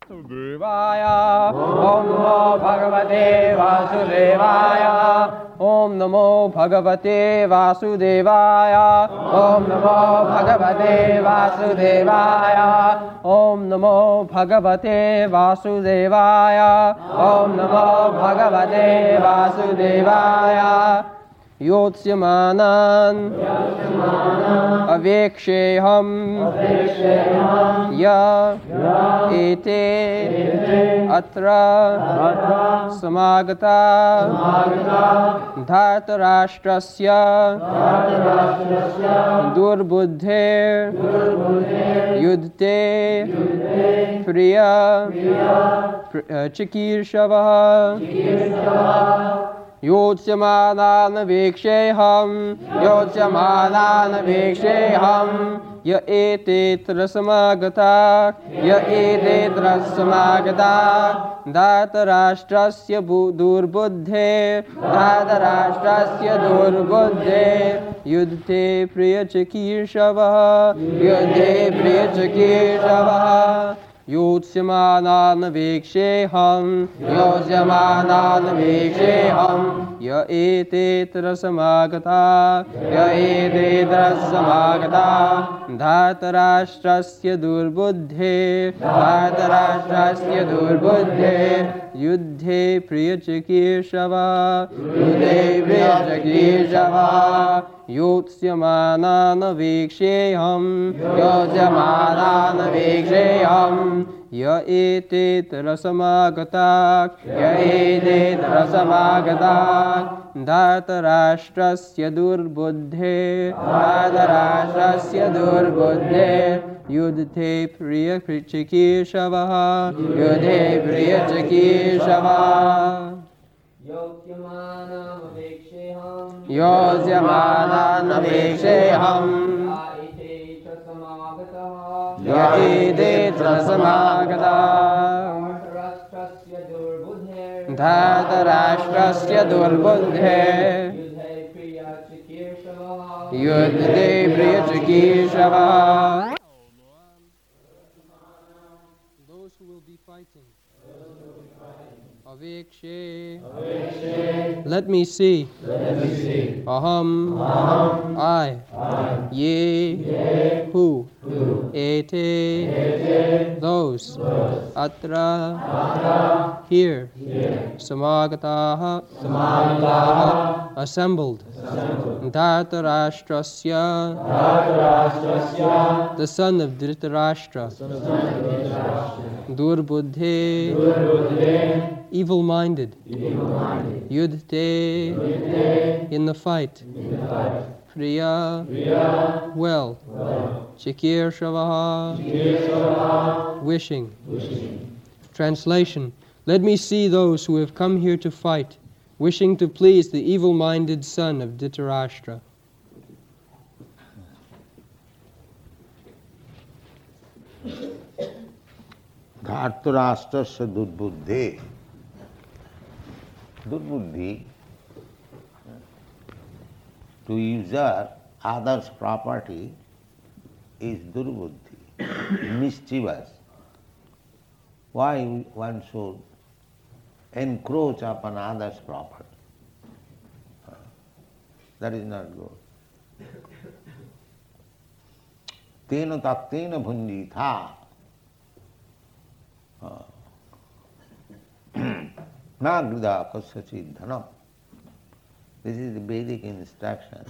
Vasudevaya. Om Namo Bhagavate Vasudevaya. Om Namo Bhagavate Vasudevaya. Om Namo Bhagavate Vasudevaya. Om Namo Bhagavate Vasudevaya. Om Namo Bhagavate Vasudevaya. Yotsamanan Aveksheham Ya Ete Atra Samagata Dhartarashtrasya Durbuddhe Yudte Priya Chikirshavaha Yotsamanan Viksheham Yotsamanan Viksheham Ya etetra samagata Ya etetra samagata Dhartarashtrasya durbuddhe Dhartarashtrasya durbuddhe Yudte priya chakirshavaha Yudte priya chakirshavaha Yotsamanan Viksheham Yotsamanan Viksheham Ya etetra samagata Ya etetra samagata Dhartarashtrasya durbuddhe Dhartarashtrasya durbuddhe Yudhe priya chakirshava Yudhe priya chakirshava Yotsamanan Viksheham Yotsamanan Viksheham Ya etetra samagata Ya etetra samagata Dhartarashtrasya durbuddhe Dhartarashtrasya durbuddhe Yudhe priya chakirshavaha Yudhe priya chakirshavaha Yotsamanan Viksheham Yotsamanan Viksheham Ya etetra samagata Dhartarashtrasya durbuddhe Yudhe priya chakirshavaha. Those who will be fighting. Avekshe. Let me see. Aham. I. Ye. Who. Ete. Those. Atra. Here. Samagataha. Assembled. Dhartarashtrasya. The son of Dhritarashtra. Durbuddhe. Evil-minded. Yudhe. In the fight. Priya. Well. Chikirshavaha. Wishing. Translation. Let me see those who have come here to fight, wishing to please the evil-minded son of Dhritarashtra. Dhartarashtrasya durbuddhe. Durbuddhi, to usurp others' property, is durbuddhi, mischievous. Why one should encroach upon others' property? That is not good. Tena taktena bhunjitha. Na grida kasachid dhanam. This is the Vedic instruction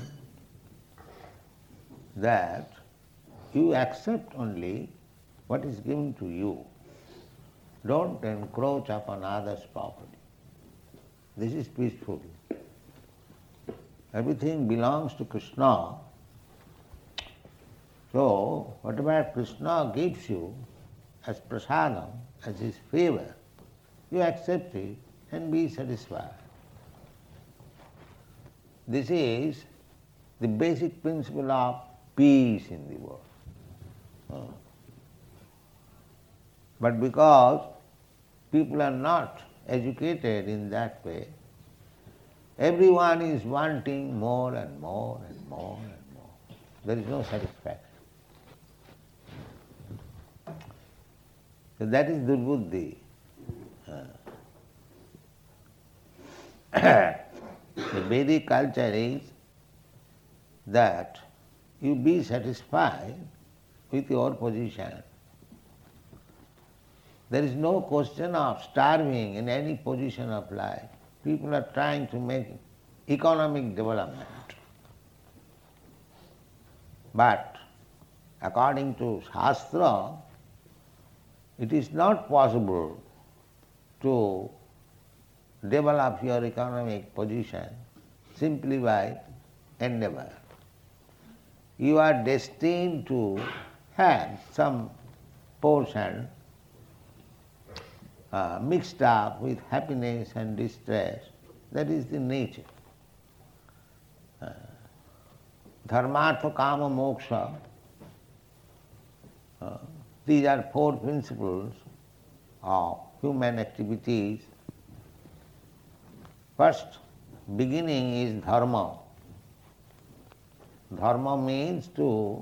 that you accept only what is given to you. Don't encroach upon others' property. This is peaceful. Everything belongs to Krishna. So, whatever Krishna gives you as prasadam, as his favor, you accept it and be satisfied. This is the basic principle of peace in the world. But because people are not educated in that way, everyone is wanting more and more and more and more. There is no satisfaction. So that is durbuddhi. The Vedic culture is that you be satisfied with your position. There is no question of starving in any position of life. People are trying to make economic development. But according to Shastra, it is not possible to develop your economic position simply by endeavor. You are destined to have some portion mixed up with happiness and distress. That is the nature. Dharmartha, kama, moksha. These are four principles of human activities. First beginning is dharma. Dharma means to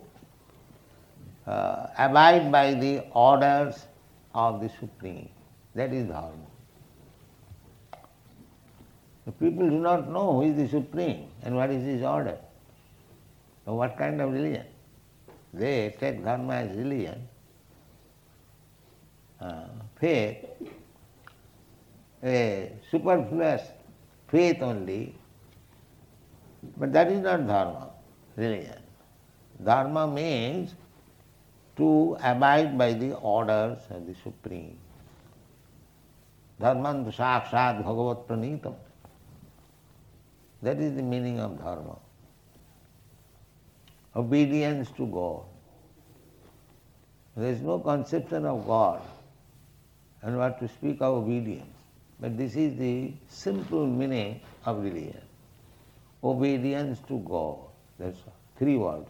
abide by the orders of the Supreme. That is dharma. The people do not know who is the Supreme and what is his order. So what kind of religion? They take dharma as religion. Faith, a superfluous faith only, but that is not dharma, religion. Dharma means to abide by the orders of the Supreme. Dharmantu sakshat bhagavat pranitam. That is the meaning of dharma. Obedience to God. There is no conception of God and what to speak of obedience. But this is the simple meaning of religion. Obedience to God. That's all. 3 words.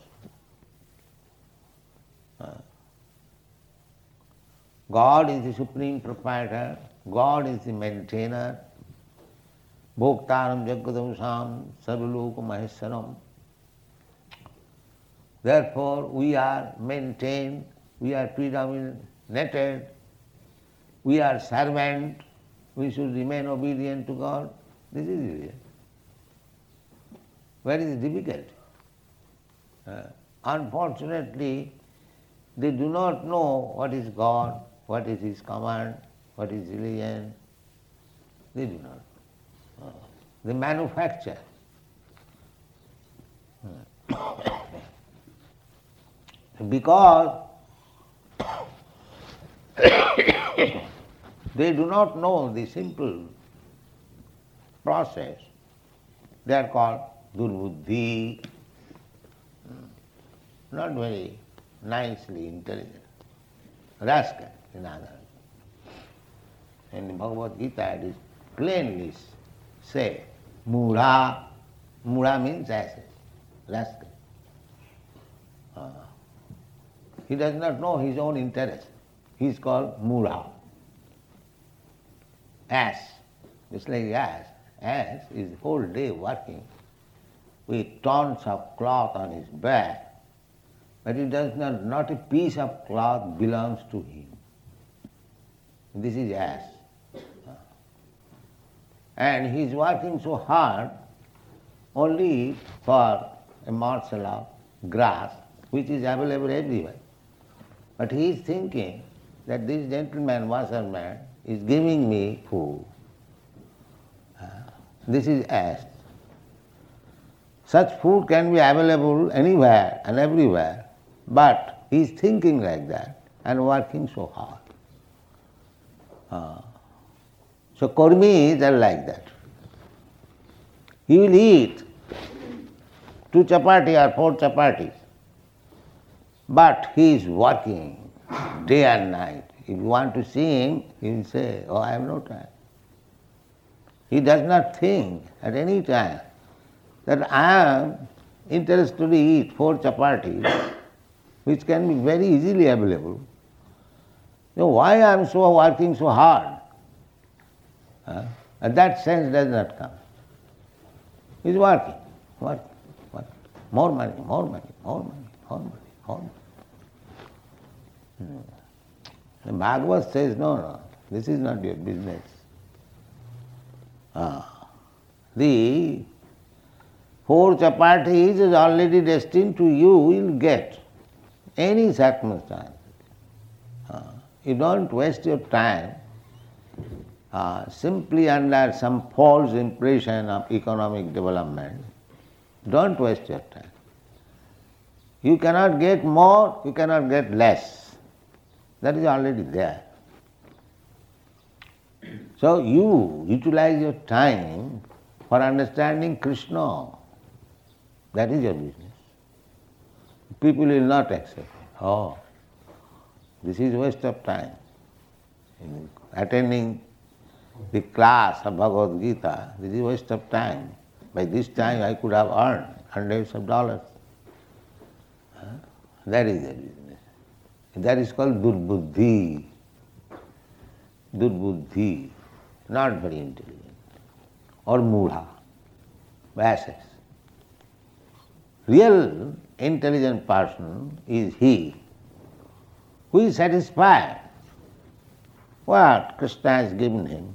God is the supreme proprietor. God is the maintainer. Bhoktaram jagadamsam sarvaloka maheswaram. Therefore, we are maintained, we are predominated, we are servant, we should remain obedient to God. This is religion. Where is the difficulty? Unfortunately, they do not know what is God, what is His command, what is religion. They do not know. They manufacture. Because they do not know the simple process, they are called durbuddhi, not very nicely intelligent, rascal in others. In the Bhagavad Gita it is plainly said, mudha, mudha means asset, rascal. He does not know his own interest. He is called mudha. Ass, just like ass. Ass is the whole day working with tons of cloth on his back, but it does not a piece of cloth belongs to him. This is ass. And he is working so hard only for a morsel of grass which is available everywhere. But he is thinking that this gentleman, washerman, is giving me food. This is ass. Such food can be available anywhere and everywhere, but he is thinking like that and working so hard. So karmis are like that. He will eat 2 chapati or 4 chapatis, but he is working day and night. If you want to see him, he will say, oh, I have no time. He does not think at any time that I am interested to eat 4 chapatis, which can be very easily available. So why I am so working so hard? That sense does not come. He is working. More money, more money, more money, more money, more money. The Bhagavad says, no, this is not your business. The four chapatis is already destined to you will get any circumstance. You don't waste your time simply under some false impression of economic development. Don't waste your time. You cannot get more, you cannot get less. That is already there. So you utilize your time for understanding Krishna. That is your business. People will not accept it. Oh, this is waste of time. Attending the class of Bhagavad Gita, this is waste of time. By this time I could have earned hundreds of dollars. That is their business. That is called durbuddhi. Durbuddhi, not very intelligent. Or mudha, basses. Real intelligent person is he who is satisfied what Krishna has given him.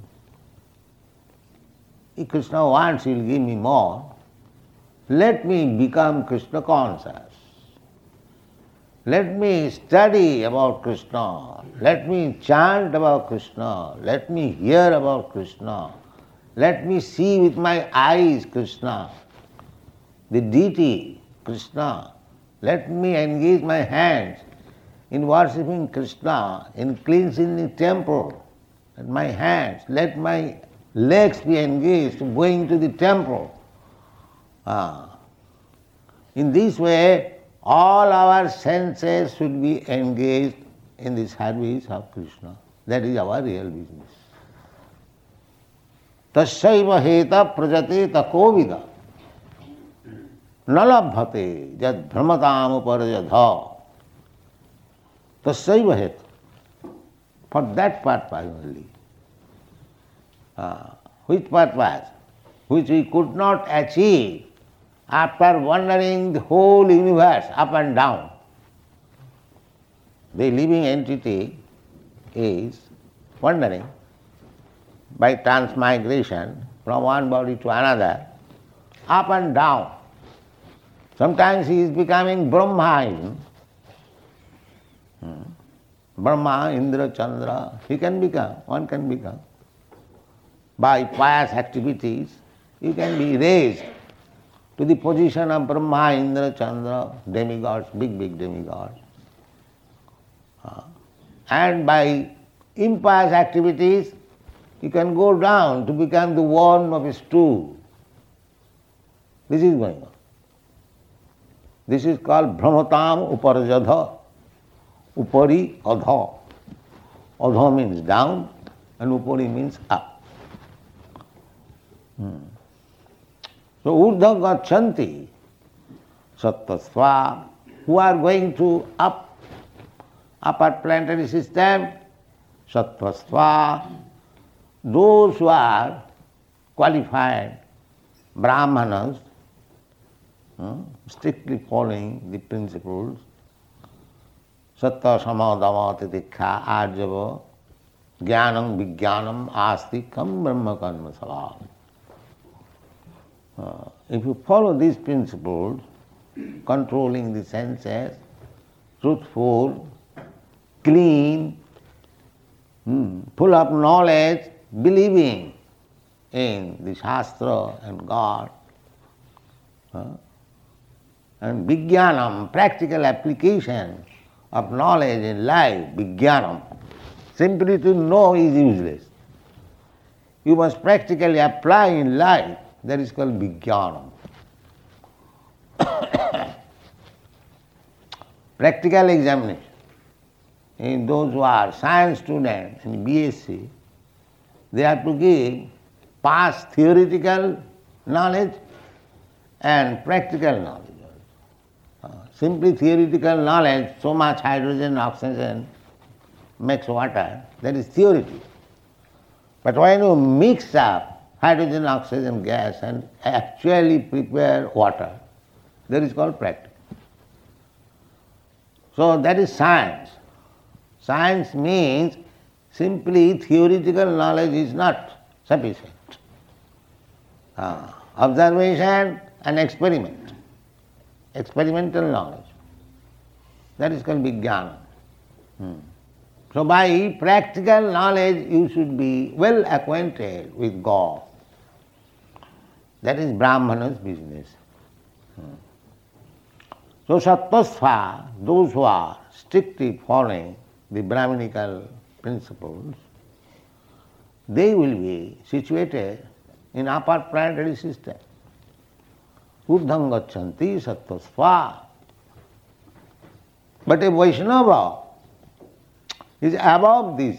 If Krishna wants, he will give me more. Let me become Krishna conscious. Let me study about Krishna. Let me chant about Krishna. Let me hear about Krishna. Let me see with my eyes Krishna, the deity Krishna. Let me engage my hands in worshipping Krishna, in cleansing the temple. Let my hands, let my legs be engaged in going to the temple. In this way, all our senses should be engaged in the service of Krishna. That is our real business. Tasyaiva heta prajate takovida nalabhate jad brahmatam uparajadha. Tasyaiva heta. For that purpose only. Which purpose? Which we could not achieve after wandering the whole universe up and down. The living entity is wandering by transmigration from one body to another, up and down. Sometimes he is becoming Brahma. Brahma, Indra, Chandra, one can become. By pious activities, you can be raised to the position of Brahma, Indra, Chandra, demigods, big demigods. And by impious activities, you can go down to become the worm of a stool. This is going on. This is called Brahmatam Uparajadha. Upari Adha. Adha means down and Upari means up. So Urdha Gachanti Sattasva, who are going to upper planetary system, Sattvasva, those who are qualified Brahmanas, strictly following the principles, Sattva Samadama Titikha Arjava Jnanam Vijnanam Astikam Brahma Karma Salam. If you follow these principles, controlling the senses, truthful, clean, full of knowledge, believing in the Shastra and God, and Vijnanam, practical application of knowledge in life, Vijnanam. Simply to know is useless. You must practically apply in life. That is called Vijnanam. Practical examination. In those who are science students in BSc, they have to give past theoretical knowledge and practical knowledge. Simply theoretical knowledge, so much hydrogen, oxygen makes water, that is theory. But when you mix up hydrogen, oxygen gas and actually prepare water, that is called practice. So that is science. Science means simply theoretical knowledge is not sufficient. Observation and experiment, experimental knowledge, that is called Vijnana. So by practical knowledge you should be well acquainted with God. That is Brahmana's business. So Sattvasva, those who are strictly following the Brahminical principles, they will be situated in upper planetary system. Urdham gacchanti Sattvasva. But a Vaishnava is above this.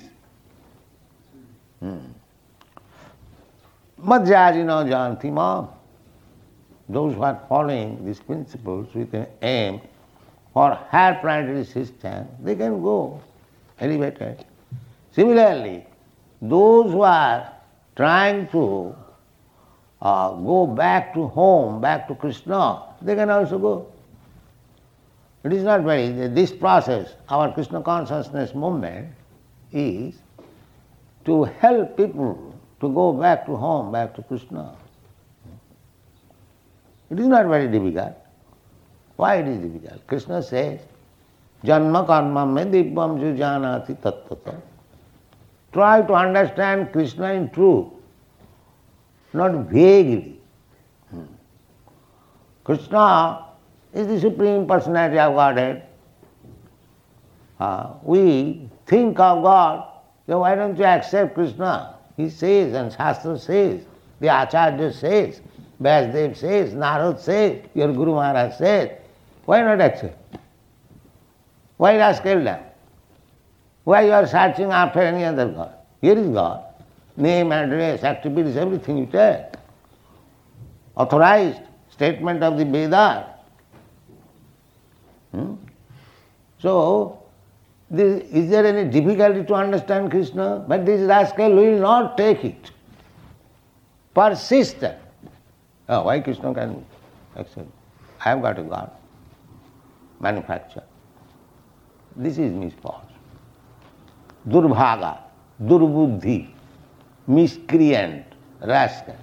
Madhyajino janti mam. Those who are following these principles with an aim for higher planetary system, they can go elevated. Similarly, those who are trying to go back to home, back to Krishna, they can also go. It is not very, this process, our Krishna consciousness movement is to help people to go back to home, back to Krishna. It is not very difficult. Why it is difficult? Krishna says, Janma karma me dibbam ju janati tattata. Try to understand Krishna in truth, not vaguely. Krishna is the Supreme Personality of Godhead. We think of God, so why don't you accept Krishna? He says, and Shastra says, the Acharya says, Vyasdev says, Narad says, your Guru Maharaj says. Why not accept? Why rascal them? Why you are searching after any other God? Here is God. Name, address, activities, everything you take. Authorized statement of the Vedas. So, is there any difficulty to understand Krishna? But this rascal will not take it. Persistent. Why Krishna can accept? I have got a God. Manufacture. This is misfortune. Durbhaga, durbuddhi, miscreant, rascal.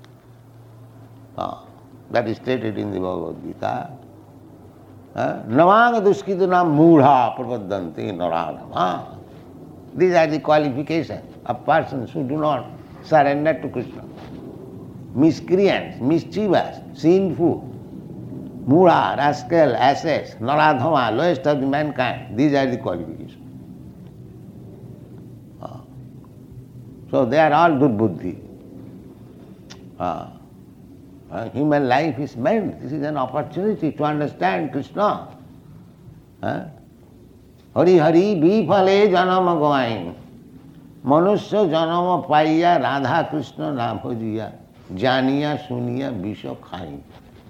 That is stated in the Bhagavad Gita. Namanga duskitana mudha pravaddanti naranama. These are the qualifications of persons who do not surrender to Krishna. Miscreants, mischievous, sinful, mudha, rascal, asses, naradhama, lowest of the mankind. These are the qualifications. So they are all durbuddhi. Human life is meant, this is an opportunity to understand Krishna. Hari Hari bifale janama goain. Manusya janama paiya Radha Krishna na bhajiya. Janiya suniya visha khain.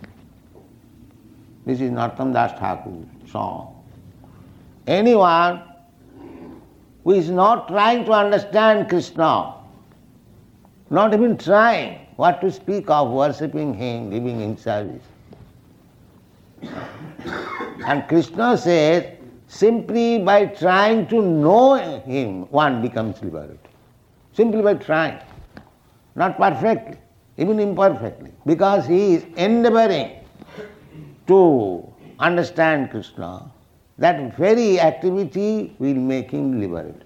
This is Narottam Das Thakur's song. Anyone who is not trying to understand Krishna, not even trying, what to speak of worshipping him, giving him service. And Krishna says, simply by trying to know him, one becomes liberated. Simply by trying. Not perfectly, even imperfectly. Because he is endeavoring to understand Krishna, that very activity will make him liberated.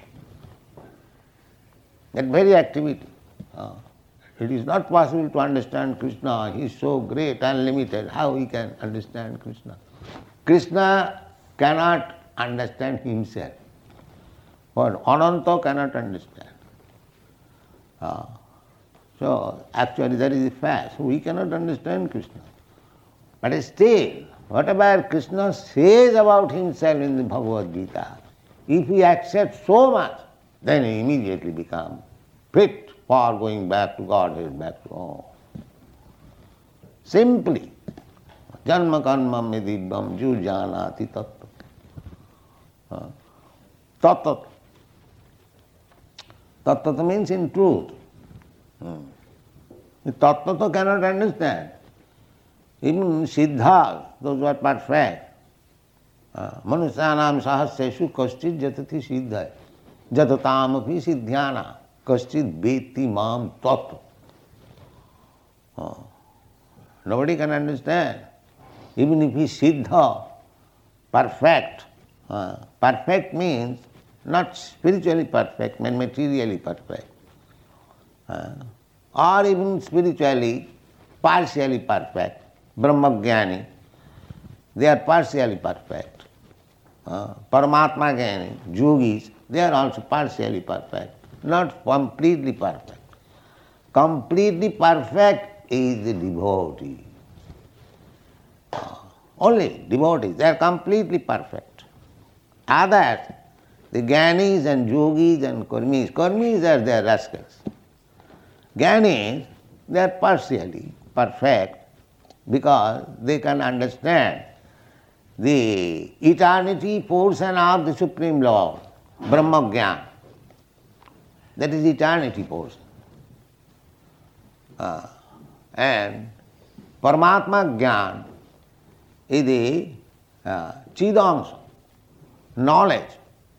That very activity. It is not possible to understand Krishna. He is so great, unlimited. How he can understand Krishna? Krishna cannot understand himself. But Ananta cannot understand. So actually that is the fact. So we cannot understand Krishna. But still, whatever Krishna says about himself in the Bhagavad Gita, if he accepts so much, then he immediately becomes fit for going back to Godhead, back to home. Simply, janma karma me dibbam ju janati tattva. Tattva. Tattva means in truth. The tattva cannot understand. Even siddhas, those who are perfect, Manusyanam sahasreshu kaschit jatati siddhaya jatataamapi siddhyana kaschit beti mam tattva. Nobody can understand. Even if he is siddha, perfect. Perfect means not spiritually perfect, but materially perfect. Or even spiritually, partially perfect. Brahmagyani, they are partially perfect. Paramatma Jnani, yogis, they are also partially perfect, not completely perfect. Completely perfect is the devotee. Only devotees, they are completely perfect. Others, the Jnanis and yogis and karmis are their rascals. Jnanis, they are partially perfect because they can understand the eternity portion of the Supreme Lord, Brahma Jnana. That is eternity portion. And Paramatma Jnana is the Chidamsa, knowledge,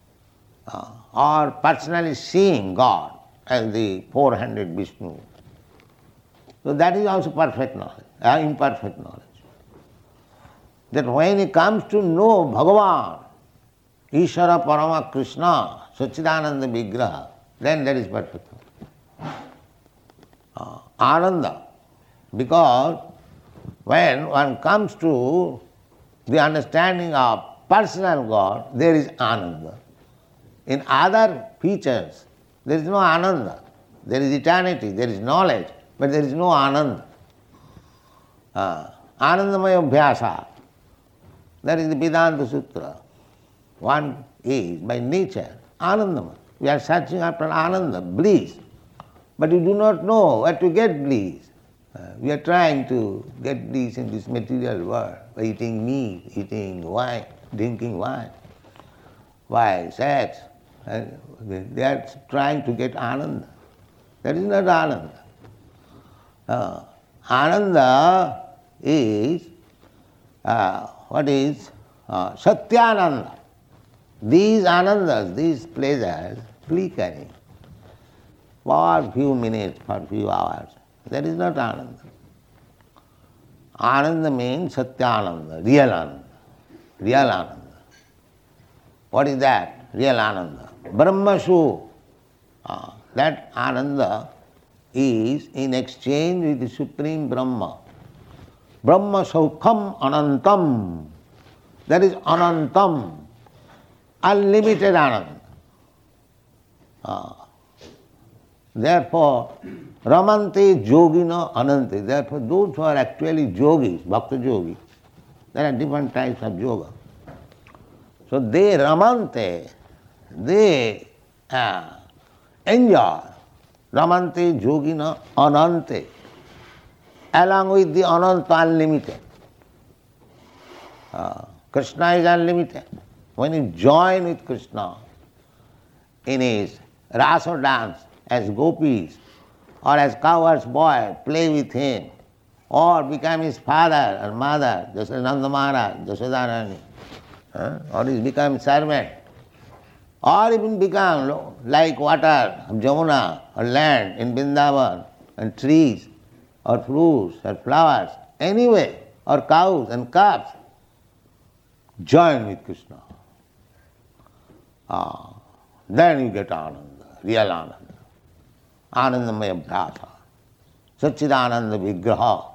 or personally seeing God as the four-handed Vishnu. So that is also perfect knowledge, imperfect knowledge. That when he comes to know Bhagavan, Ishvara Parama Krishna, Sachidananda Vigraha, then that is perfect knowledge. Ananda, because when one comes to the understanding of personal God, there is Ananda. In other features, there is no Ananda. There is eternity, there is knowledge, but there is no Ananda. Anandamaya Abhyasa, that is the Vedanta Sutra. One is by nature Anandamaya. We are searching after Ananda, bliss, but you do not know where to get bliss. We are trying to get bliss in this material world by eating meat, eating wine, drinking wine. Why? Sex. They are trying to get Ananda. That is not Ananda. Ananda is, what is? Satyananda. These Anandas, these pleasures, flickering for few minutes, for few hours. That is not Ananda. Ananda means Satyananda, real Ananda. Real Ananda. What is that? Real Ananda. Brahmashu. That Ananda is in exchange with the Supreme Brahma. Brahma Saukham Anantam. That is Anantam. Unlimited Ananda. Therefore, Ramante Yogina Anante. Therefore, those who are actually yogis, Bhakta yogis, there are different types of yoga. So they Ramante, they enjoy Ramante Yogina Anante, along with the Ananta unlimited. Krishna is unlimited. When you join with Krishna in his rasa dance as gopis, or as cowherd's boy, play with him, or become his father or mother, Jasodananda Maharaj, Jasodarani, or he become servant, or even become like water of Jamuna or land in Vrindavan, and trees or fruits or flowers, anyway, or cows and calves, join with Krishna. Then you get Ananda, real Ananda. Anandamaya Bhyasa, Sachidananda Vigraha.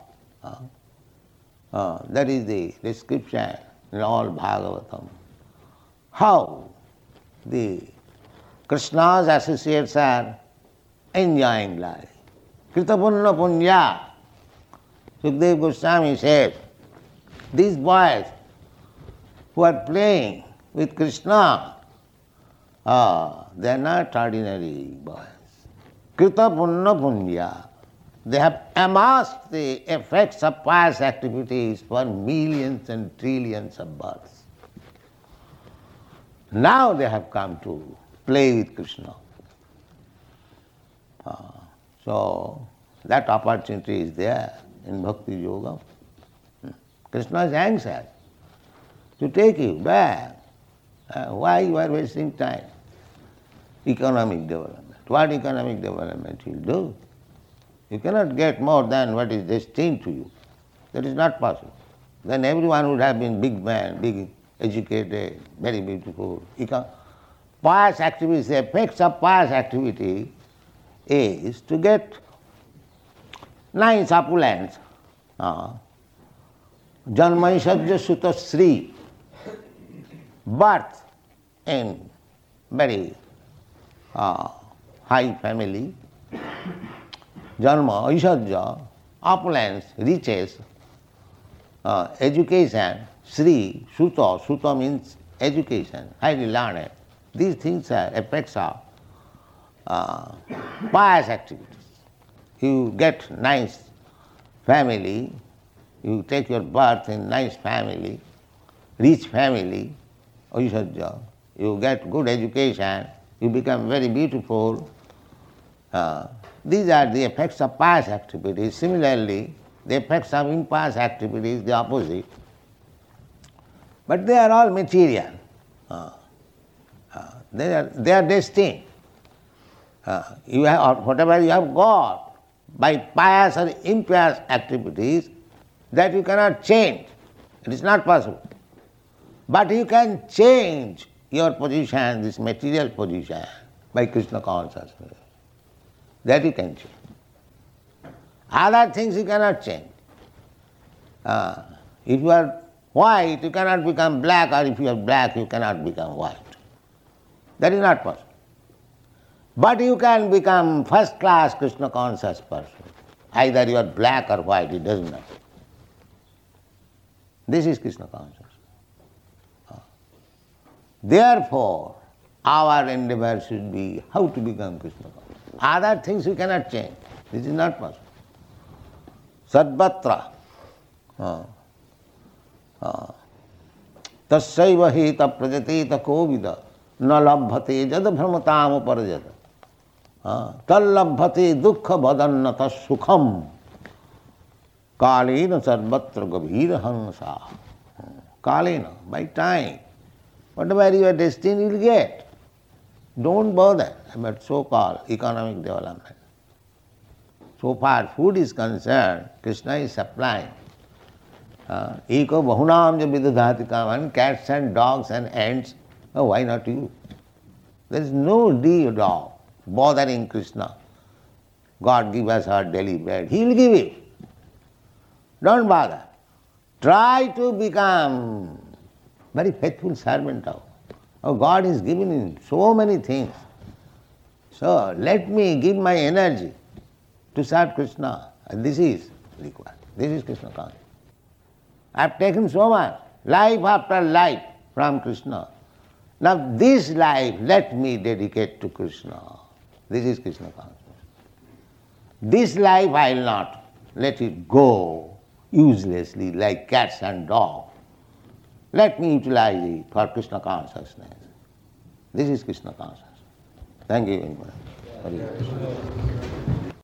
That is the description in all Bhagavatam. How the Krishna's associates are enjoying life. Kritapunna Punya. Sukdev Goswami says, these boys who are playing with Krishna, they are not ordinary boys. Krita Punna Punya. They have amassed the effects of pious activities for millions and trillions of births. Now they have come to play with Krishna. So that opportunity is there in Bhakti Yoga. Krishna is anxious to take you back. Why you are wasting time? Economic development. What economic development you will do? You cannot get more than what is destined to you. That is not possible. Then everyone would have been big man, big educated, very beautiful. Pious activities, the effects of pious activity is to get nice opulence. Janmaishadya Sutta Sri, birth in very high family, Janma, Aishadya, opulence, riches, education, Sri, Sutta, Sutta means education, highly learned. These things are effects of pious activities. You get nice family, you take your birth in nice family, rich family, Aishadya, you get good education, you become very beautiful. These are the effects of pious activities. Similarly, the effects of impious activities, the opposite. But they are all material. They are destined. You have, whatever you have got by pious or impious activities, that you cannot change. It is not possible. But you can change your position, this material position, by Krishna consciousness. That you can change. Other things you cannot change. If you are white, you cannot become black, or if you are black, you cannot become white. That is not possible. But you can become first-class Krishna conscious person. Either you are black or white, it doesn't matter. This is Krishna consciousness. Therefore, our endeavor should be how to become Krishna conscious. Other things you cannot change. This is not possible. Sadvatra. Tassaiva heta prajateta kovida na labhate jad bhramatam uparajata tallabhate dukkha bhadannata sukham kalena sarvatra gabhira hansa. Kalena, by time. Whatever you are destined, you will get. Don't bother about so-called economic development. So far food is concerned, Krishna is supplying. Eko bahunam ja vidadhati kaman, cats and dogs and ants. Oh, why not you? There is no dog bothering Krishna. God give us our daily bread. He will give it. Don't bother. Try to become very faithful servant of. Oh, God is giving him so many things. So let me give my energy to serve Krishna. And this is required. This is Krishna consciousness. I have taken so much, life after life from Krishna. Now this life let me dedicate to Krishna. This is Krishna consciousness. This life I will not let it go uselessly like cats and dogs. Let me utilize it for Krishna consciousness. This is Krishna consciousness. Thank you very much.